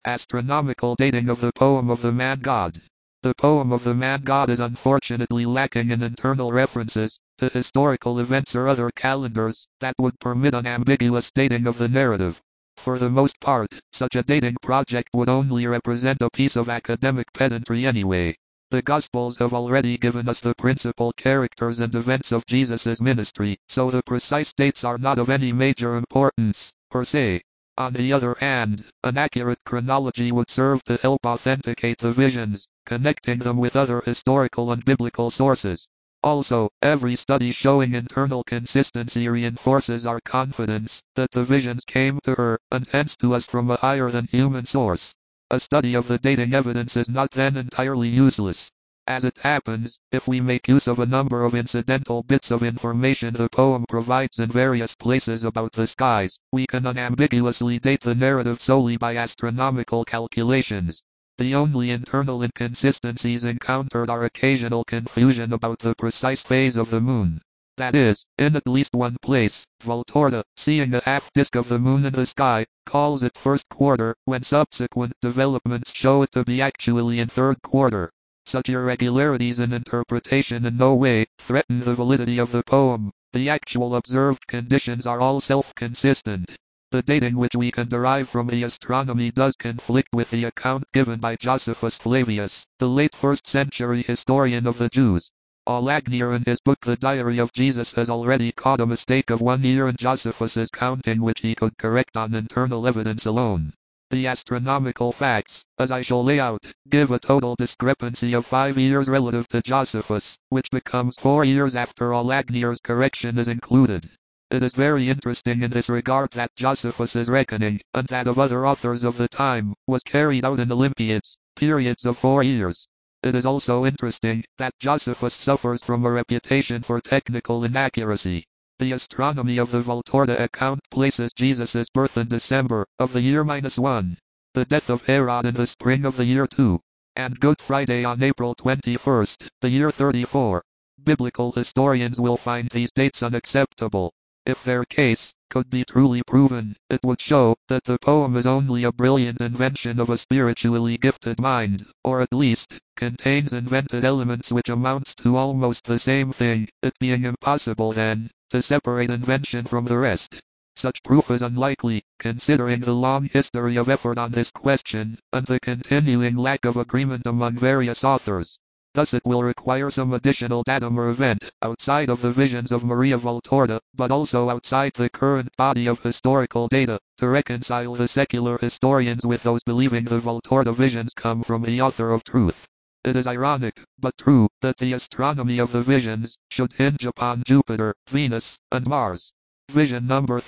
Astronomical dating of the poem of the man-god. The poem of the man-god is unfortunately lacking in internal references to historical events or other calendars that would permit an ambiguous dating of the narrative. For the most part, such a dating project would only represent a piece of academic pedantry anyway. The Gospels have already given us the principal characters and events of Jesus' ministry, so the precise dates are not of any major importance, per se. On the other hand, an accurate chronology would serve to help authenticate the visions, connecting them with other historical and biblical sources. Also, every study showing internal consistency reinforces our confidence that the visions came to her, and hence to us from a higher than human source. A study of the dating evidence is not then entirely useless. As it happens, if we make use of a number of incidental bits of information the poem provides in various places about the skies, we can unambiguously date the narrative solely by astronomical calculations. The only internal inconsistencies encountered are occasional confusion about the precise phase of the moon. That is, in at least one place, Voltorda, seeing a half-disk of the moon in the sky, calls it first quarter, when subsequent developments show it to be actually in third quarter. Such irregularities in interpretation in no way threaten the validity of the poem. The actual observed conditions are all self-consistent. The dating which we can derive from the astronomy does conflict with the account given by Josephus Flavius, the late 1st century historian of the Jews. Aulagnier in his book The Diary of Jesus has already caught a mistake of 1 year in Josephus's counting which he could correct on internal evidence alone. The astronomical facts, as I shall lay out, give a total discrepancy of 5 years relative to Josephus, which becomes 4 years after Aulagnier's correction is included. It is very interesting in this regard that Josephus's reckoning, and that of other authors of the time, was carried out in Olympiads, periods of 4 years. It is also interesting that Josephus suffers from a reputation for technical inaccuracy. The astronomy of the Voltorda account places Jesus' birth in December of the year -1, the death of Herod in the spring of the year 2, and Good Friday on April 21st, the year 34. Biblical historians will find these dates unacceptable. If their case could be truly proven, it would show that the poem is only a brilliant invention of a spiritually gifted mind, or at least, contains invented elements which amounts to almost the same thing, it being impossible then, to separate invention from the rest. Such proof is unlikely, considering the long history of effort on this question, and the continuing lack of agreement among various authors. Thus it will require some additional datum or event, outside of the visions of Maria Voltorda, but also outside the current body of historical data, to reconcile the secular historians with those believing the Voltorda visions come from the author of truth. It is ironic, but true, that the astronomy of the visions should hinge upon Jupiter, Venus, and Mars. Vision number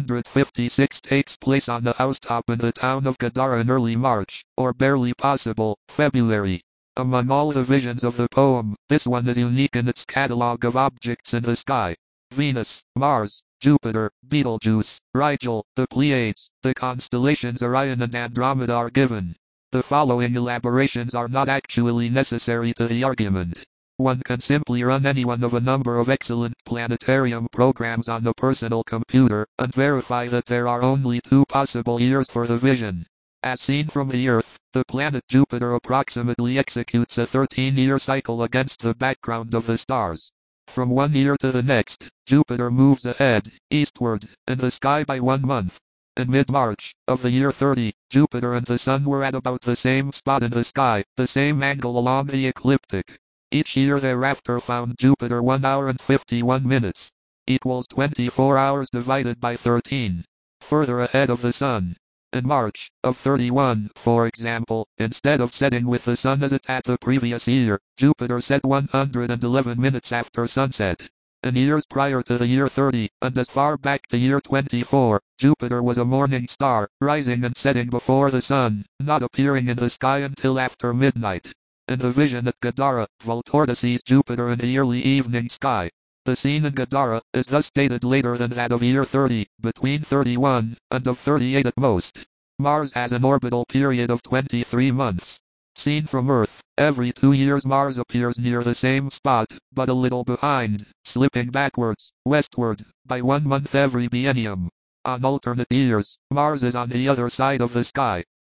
356 takes place on the housetop in the town of Gadara in early March, or barely possible, February. Among all the visions of the poem, this one is unique in its catalogue of objects in the sky. Venus, Mars, Jupiter, Betelgeuse, Rigel, the Pleiades, the constellations Orion and Andromeda are given. The following elaborations are not actually necessary to the argument. One can simply run any one of a number of excellent planetarium programs on a personal computer, and verify that there are only 2 possible years for the vision. As seen from the Earth, the planet Jupiter approximately executes a 13-year cycle against the background of the stars. From 1 year to the next, Jupiter moves ahead, eastward, in the sky by 1 month. In mid-March, of the year 30, Jupiter and the Sun were at about the same spot in the sky, the same angle along the ecliptic. Each year thereafter found Jupiter 1 hour and 51 minutes, equals 24 hours divided by 13. Further ahead of the Sun. In March, of 31, for example, instead of setting with the Sun as it had the previous year, Jupiter set 111 minutes after sunset. In years prior to the year 30, and as far back to year 24, Jupiter was a morning star, rising and setting before the Sun, not appearing in the sky until after midnight. In the vision at Gadara, Voltorda sees Jupiter in the early evening sky. The scene in Gadara is thus dated later than that of year 30, between 31 and of 38 at most. Mars has an orbital period of 23 months. Seen from Earth, every 2 years Mars appears near the same spot, but a little behind, slipping backwards, westward, by 1 month every biennium. On alternate years, Mars is on the other side of the sky.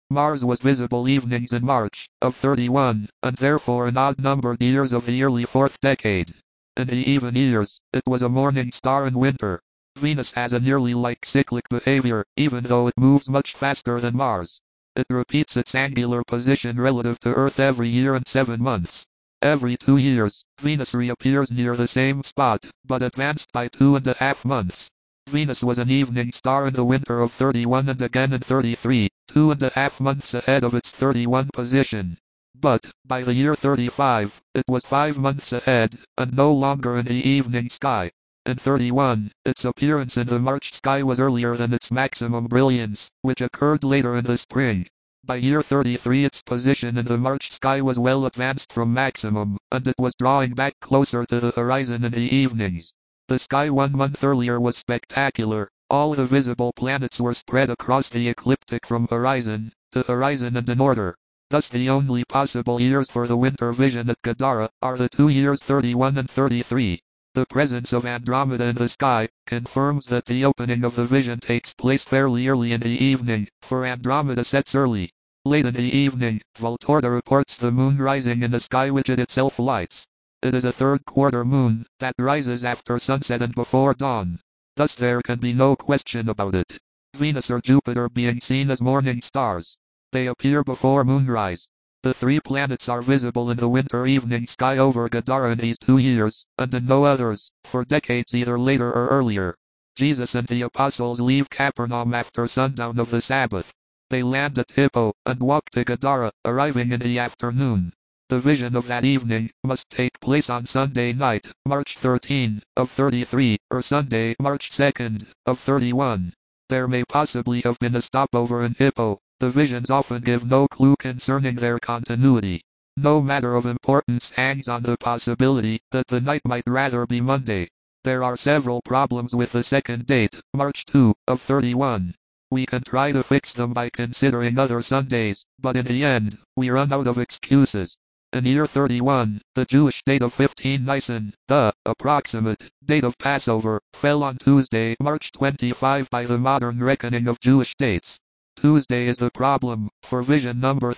Mars was visible evenings in March of 31, and therefore in odd-numbered years of the early fourth decade. In the even years, it was a morning star in winter. Venus has a nearly like cyclic behavior, even though it moves much faster than Mars. It repeats its angular position relative to Earth every year and 7 months. Every 2 years, Venus reappears near the same spot, but advanced by 2.5 months. Venus was an evening star in the winter of 31 and again in 33, 2.5 months ahead of its 31 position. But, by the year 35, it was 5 months ahead, and no longer in the evening sky. In 31, its appearance in the March sky was earlier than its maximum brilliance, which occurred later in the spring. By year 33 its position in the March sky was well advanced from maximum, and it was drawing back closer to the horizon in the evenings. The sky 1 month earlier was spectacular. All the visible planets were spread across the ecliptic from horizon to horizon and in order. Thus the only possible years for the winter vision at Gadara are the 2 years 31 and 33. The presence of Andromeda in the sky confirms that the opening of the vision takes place fairly early in the evening, for Andromeda sets early. Late in the evening, Voltorda reports the moon rising in the sky which it itself lights. It is a third-quarter moon that rises after sunset and before dawn. Thus there can be no question about it. Venus or Jupiter being seen as morning stars. They appear before moonrise. The 3 planets are visible in the winter evening sky over Gadara in these 2 years, and in no others, for decades either later or earlier. Jesus and the apostles leave Capernaum after sundown of the Sabbath. They land at Hippo, and walk to Gadara, arriving in the afternoon. The vision of that evening must take place on Sunday night, March 13, of 33, or Sunday, March 2nd, of 31. There may possibly have been a stopover in Hippo. The visions often give no clue concerning their continuity. No matter of importance hangs on the possibility that the night might rather be Monday. There are several problems with the second date, March 2, of 31. We can try to fix them by considering other Sundays, but in the end, we run out of excuses. In year 31, the Jewish date of 15 Nisan, the approximate date of Passover, fell on Tuesday, March 25 by the modern reckoning of Jewish dates. Tuesday is the problem, for vision number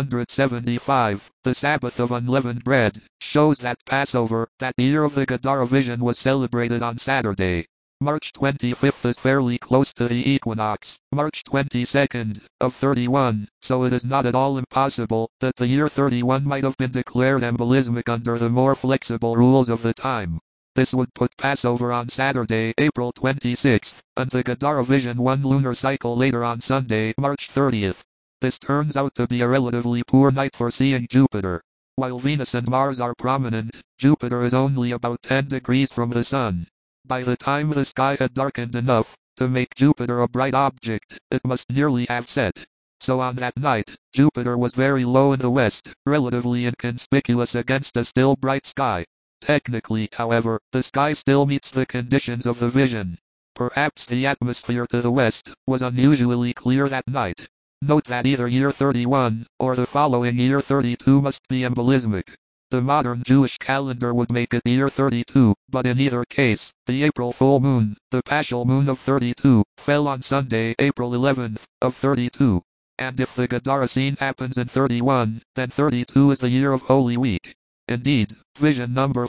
375, the Sabbath of Unleavened Bread, shows that Passover, that year of the Gadara vision, was celebrated on Saturday. March 25th is fairly close to the equinox, March 22nd, of 31, so it is not at all impossible that the year 31 might have been declared embolismic under the more flexible rules of the time. This would put Passover on Saturday, April 26th, and the Gadara vision 1 lunar cycle later on Sunday, March 30th. This turns out to be a relatively poor night for seeing Jupiter. While Venus and Mars are prominent, Jupiter is only about 10 degrees from the Sun. By the time the sky had darkened enough to make Jupiter a bright object, it must nearly have set. So on that night, Jupiter was very low in the west, relatively inconspicuous against a still bright sky. Technically, however, the sky still meets the conditions of the vision. Perhaps the atmosphere to the west was unusually clear that night. Note that either year 31 or the following year 32 must be embolismic. The modern Jewish calendar would make it year 32, but in either case, the April full moon, the Paschal moon of 32, fell on Sunday, April 11th, of 32. And if the Gadara scene happens in 31, then 32 is the year of Holy Week. Indeed, vision number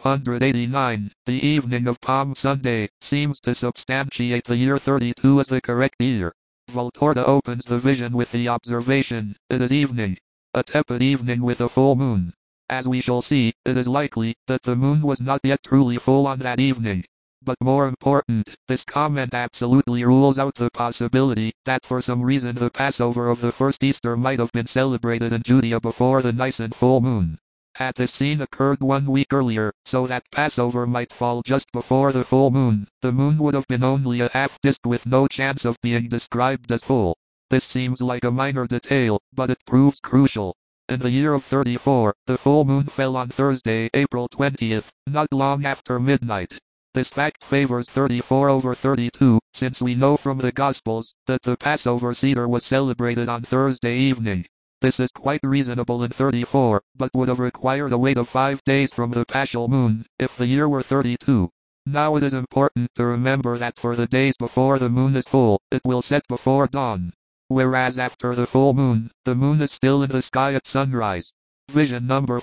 589, the evening of Palm Sunday, seems to substantiate the year 32 as the correct year. Voltorda opens the vision with the observation, it is evening. A tepid evening with a full moon. As we shall see, it is likely that the moon was not yet truly full on that evening. But more important, this comment absolutely rules out the possibility that for some reason the Passover of the first Easter might have been celebrated in Judea before the Nisan full moon. Had this scene occurred 1 week earlier, so that Passover might fall just before the full moon, the moon would have been only a half disk with no chance of being described as full. This seems like a minor detail, but it proves crucial. In the year of 34, the full moon fell on Thursday, April 20th, not long after midnight. This fact favors 34 over 32, since we know from the Gospels that the Passover Seder was celebrated on Thursday evening. This is quite reasonable in 34, but would have required a wait of 5 days from the Paschal moon, if the year were 32. Now it is important to remember that for the days before the moon is full, it will set before dawn. whereas after the full moon, the moon is still in the sky at sunrise. Vision number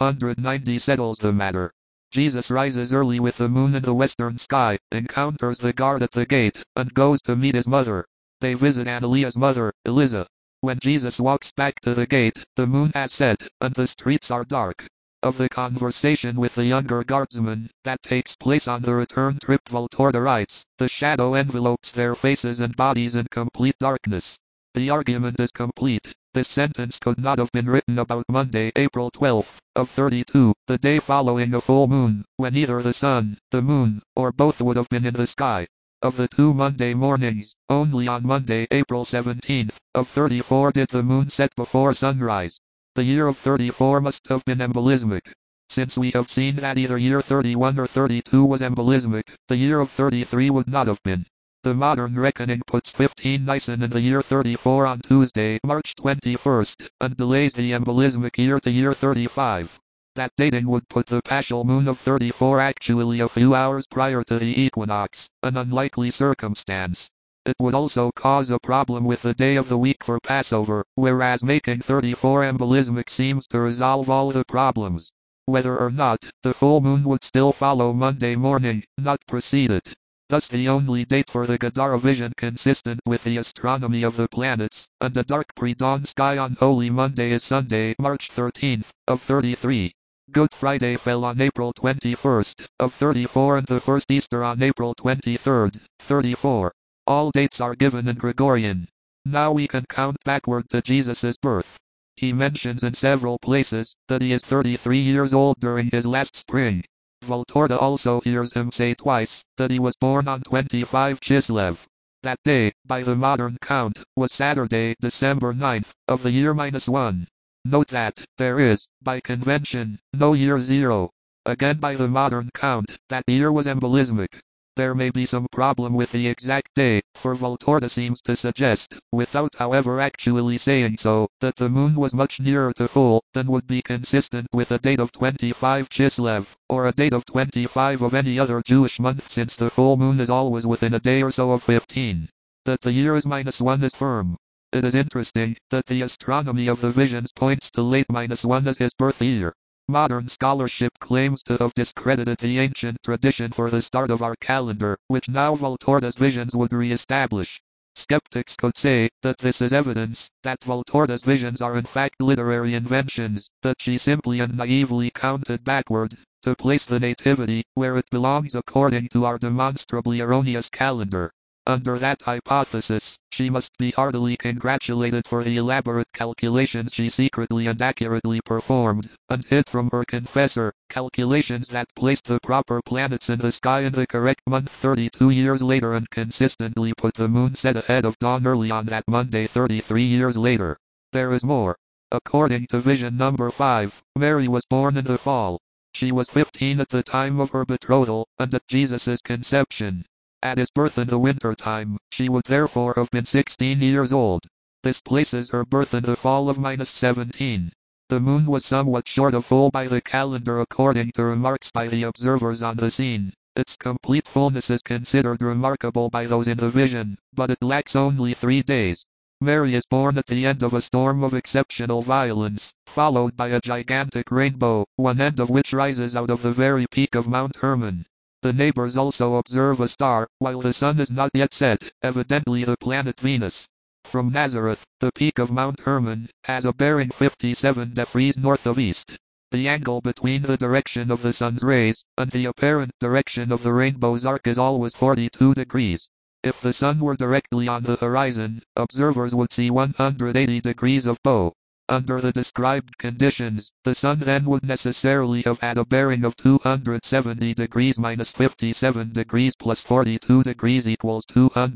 590 settles the matter. Jesus rises early with the moon in the western sky, encounters the guard at the gate, and goes to meet his mother. They visit Annalia's mother, Eliza. When Jesus walks back to the gate, the moon has set, and the streets are dark. Of the conversation with the younger guardsman that takes place on the return trip, Valtorta writes, the shadow envelopes their faces and bodies in complete darkness. The argument is complete. This sentence could not have been written about Monday, April 12th, of 32, the day following a full moon, when either the sun, the moon, or both would have been in the sky. Of the 2 Monday mornings, only on Monday, April 17th, of 34 did the moon set before sunrise. The year of 34 must have been embolismic. Since we have seen that either year 31 or 32 was embolismic, the year of 33 would not have been. The modern reckoning puts 15 Nisan in the year 34 on Tuesday, March 21st, and delays the embolismic year to year 35. That dating would put the paschal moon of 34 actually a few hours prior to the equinox, an unlikely circumstance. It would also cause a problem with the day of the week for Passover, whereas making 34 embolismic seems to resolve all the problems. Whether or not, the full moon would still follow Monday morning, not precede it. Thus the only date for the Gadara vision consistent with the astronomy of the planets, and a dark pre-dawn sky on Holy Monday is Sunday, March 13th, of 33. Good Friday fell on April 21st, of 34 and the first Easter on April 23rd, 34. All dates are given in Gregorian. Now we can count backward to Jesus' birth. He mentions in several places that he is 33 years old during his last spring. Valtorta also hears him say twice that he was born on 25 Chislev. That day, by the modern count, was Saturday, December 9th, of the year -1. Note that there is, by convention, no year 0. Again by the modern count, that year was embolismic. There may be some problem with the exact day, for Valtorta seems to suggest, without however actually saying so, that the moon was much nearer to full than would be consistent with a date of 25 Chislev, or a date of 25 of any other Jewish month, since the full moon is always within a day or so of 15. That the year is -1 is firm. It is interesting that the astronomy of the visions points to late -1 as his birth year. Modern scholarship claims to have discredited the ancient tradition for the start of our calendar, which now Valtorta's visions would re-establish. Skeptics could say that this is evidence that Valtorta's visions are in fact literary inventions, that she simply and naively counted backward, to place the nativity where it belongs according to our demonstrably erroneous calendar. Under that hypothesis, she must be heartily congratulated for the elaborate calculations she secretly and accurately performed, and hid from her confessor, calculations that placed the proper planets in the sky in the correct month 32 years later and consistently put the moon set ahead of dawn early on that Monday 33 years later. There is more. According to vision number 5, Mary was born in the fall. She was 15 at the time of her betrothal, and at Jesus' conception. At his birth in the winter time, she would therefore have been 16 years old. This places her birth in the fall of -17. The moon was somewhat short of full by the calendar according to remarks by the observers on the scene. Its complete fullness is considered remarkable by those in the vision, but it lacks only 3 days. Mary is born at the end of a storm of exceptional violence, followed by a gigantic rainbow, one end of which rises out of the very peak of Mount Hermon. The neighbors also observe a star, while the sun is not yet set, evidently the planet Venus. From Nazareth, the peak of Mount Hermon has a bearing 57 degrees north of east. The angle between the direction of the sun's rays and the apparent direction of the rainbow's arc is always 42 degrees. If the sun were directly on the horizon, observers would see 180 degrees of bow. Under the described conditions, the sun then would necessarily have had a bearing of 270 degrees minus 57 degrees plus 42 degrees equals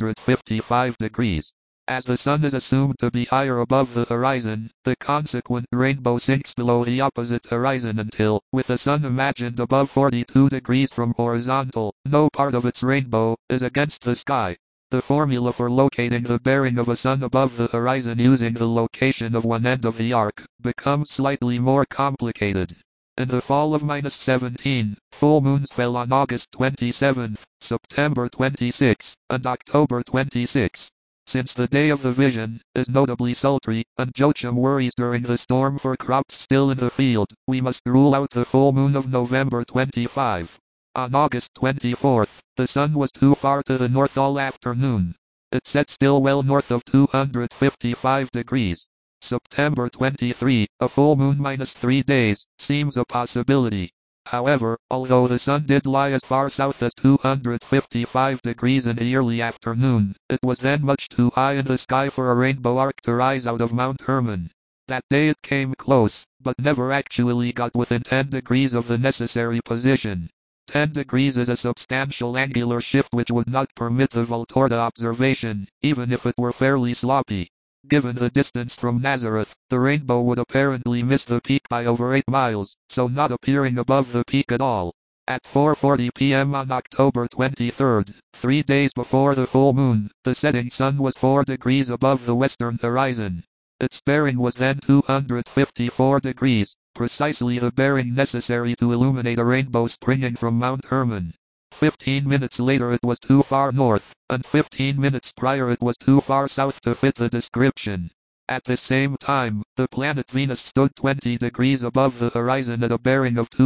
255 degrees. As the sun is assumed to be higher above the horizon, the consequent rainbow sinks below the opposite horizon until, with the sun imagined above 42 degrees from horizontal, no part of its rainbow is against the sky. The formula for locating the bearing of a sun above the horizon using the location of one end of the arc becomes slightly more complicated. In the fall of -17, full moons fell on August 27, September 26, and October 26. since the day of the vision is notably sultry, and Joachim worries during the storm for crops still in the field, we must rule out the full moon of November 25. On August 24th, the sun was too far to the north all afternoon. It set still well north of 255 degrees. September 23, a full moon minus 3 days, seems a possibility. However, although the sun did lie as far south as 255 degrees in the early afternoon, it was then much too high in the sky for a rainbow arc to rise out of Mount Hermon. That day it came close, but never actually got within 10 degrees of the necessary position. 10 degrees is a substantial angular shift which would not permit the Volturda observation, even if it were fairly sloppy. Given the distance from Nazareth, the rainbow would apparently miss the peak by over 8 miles, so not appearing above the peak at all. At 4:40 p.m. on October 23rd, 3 days before the full moon, the setting sun was 4 degrees above the western horizon. Its bearing was then 254 degrees, precisely the bearing necessary to illuminate a rainbow springing from Mount Hermon. 15 minutes later it was too far north, and 15 minutes prior it was too far south to fit the description. At the same time, the planet Venus stood 20 degrees above the horizon at a bearing of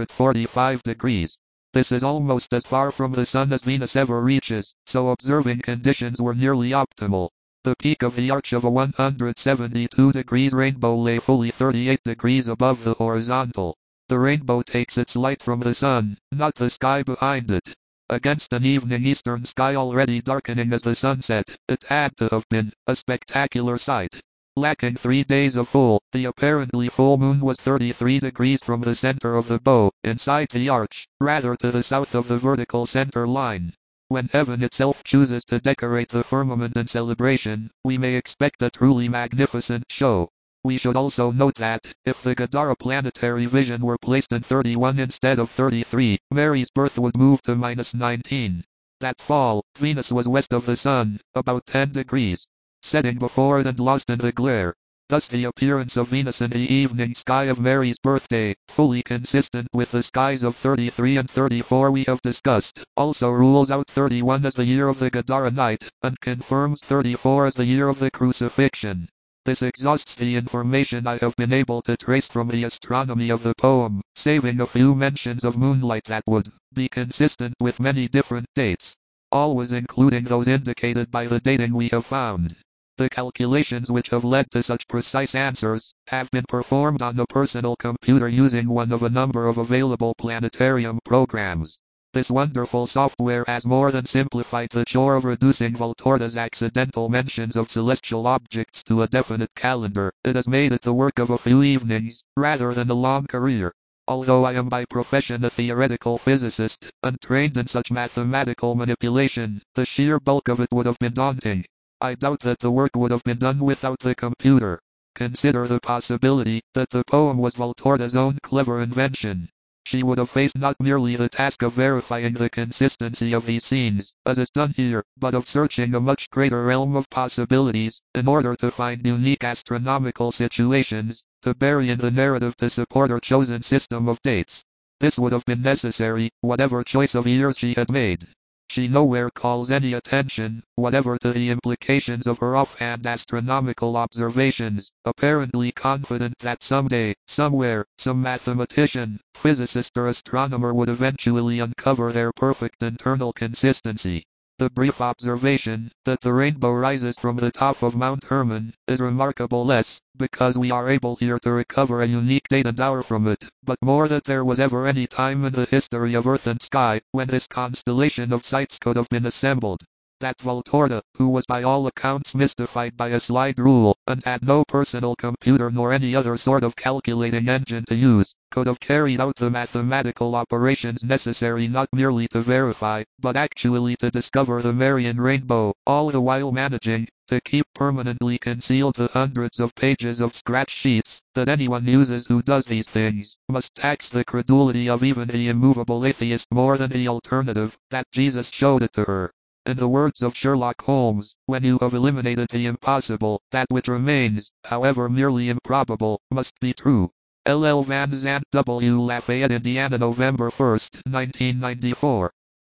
245 degrees. This is almost as far from the sun as Venus ever reaches, so observing conditions were nearly optimal. The peak of the arch of a 172 degrees rainbow lay fully 38 degrees above the horizontal. The rainbow takes its light from the sun, not the sky behind it. Against an evening eastern sky already darkening as the sun set, it had to have been a spectacular sight. Lacking 3 days of full, the apparently full moon was 33 degrees from the center of the bow, inside the arch, rather to the south of the vertical center line. When heaven itself chooses to decorate the firmament in celebration, we may expect a truly magnificent show. We should also note that, if the Gadara planetary vision were placed in 31 instead of 33, Mary's birth would move to -19. That fall, Venus was west of the sun, about 10 degrees, setting before it and lost in the glare. Thus the appearance of Venus in the evening sky of Mary's birthday, fully consistent with the skies of 33 and 34 we have discussed, also rules out 31 as the year of the Gadara night, and confirms 34 as the year of the crucifixion. This exhausts the information I have been able to trace from the astronomy of the poem, saving a few mentions of moonlight that would be consistent with many different dates, always including those indicated by the dating we have found. The calculations which have led to such precise answers have been performed on a personal computer using one of a number of available planetarium programs. This wonderful software has more than simplified the chore of reducing Volturda's accidental mentions of celestial objects to a definite calendar. It has made it the work of a few evenings, rather than a long career. Although I am by profession a theoretical physicist, and trained in such mathematical manipulation, the sheer bulk of it would have been daunting. I doubt that the work would have been done without the computer. Consider the possibility that the poem was Volturda's own clever invention. She would have faced not merely the task of verifying the consistency of these scenes, as is done here, but of searching a much greater realm of possibilities, in order to find unique astronomical situations, to bury in the narrative to support her chosen system of dates. This would have been necessary, whatever choice of years she had made. She nowhere calls any attention, whatever, to the implications of her offhand astronomical observations, apparently confident that someday, somewhere, some mathematician, physicist or astronomer would eventually uncover their perfect internal consistency. The brief observation, that the rainbow rises from the top of Mount Hermon, is remarkable less, because we are able here to recover a unique date and hour from it, but more that there was ever any time in the history of earth and sky, when this constellation of sights could have been assembled. That Volturda, who was by all accounts mystified by a slide rule, and had no personal computer nor any other sort of calculating engine to use, could have carried out the mathematical operations necessary not merely to verify, but actually to discover the Marian rainbow, all the while managing to keep permanently concealed the hundreds of pages of scratch sheets that anyone uses who does these things, must tax the credulity of even the immovable atheist more than the alternative, that Jesus showed it to her. In the words of Sherlock Holmes, when you have eliminated the impossible, that which remains, however merely improbable, must be true. L. L. Van Zandt, W. Lafayette, Indiana, November 1, 1994.